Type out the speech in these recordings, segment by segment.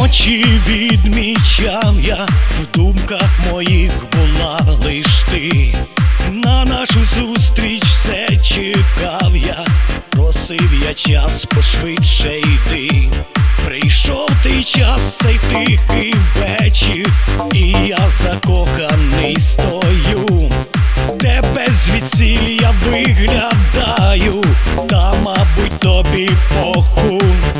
ночі відмічав я, в думках моїх була лиш ти. На нашу зустріч все чекав я, просив я час пошвидше йти. Прийшов той час, цей тихий вечір, і я закоханий стою. Тебе звідсіль виглядаю, та мабуть тобі похуй.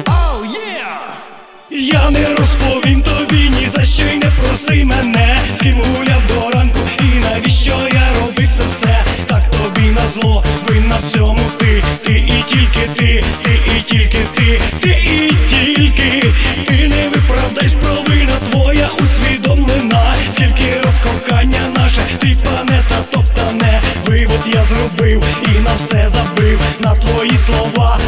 Я не розповім тобі ні за що й не проси мене, з ким гуляв до ранку і навіщо я робив це все. Так тобі назло, винна в цьому ти, ти і тільки ти, ти і тільки ти, ти і тільки ти. Не виправдай, провина твоя усвідомлена, скільки раз кохання наше ти планета топтане. Вивод я зробив і на все забив, на твої слова